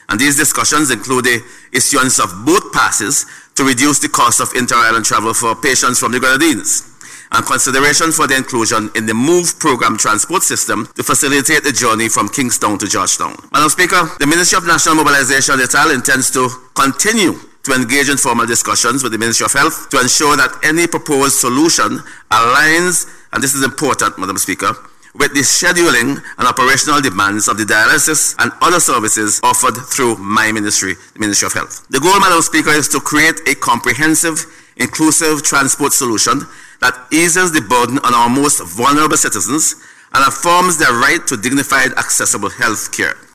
And these discussions include the issuance of boat passes to reduce the cost of inter-island travel for patients from the Grenadines, and consideration for the inclusion in the MOVE program transport system to facilitate the journey from Kingstown to Georgetown. Madam Speaker, the Ministry of National Mobilization intends to continue to engage in formal discussions with the Ministry of Health to ensure that any proposed solution aligns, and this is important, Madam Speaker, with the scheduling and operational demands of the dialysis and other services offered through my ministry, the Ministry of Health. The goal, Madam Speaker, is to create a comprehensive, inclusive transport solution that eases the burden on our most vulnerable citizens and affirms their right to dignified, accessible health care.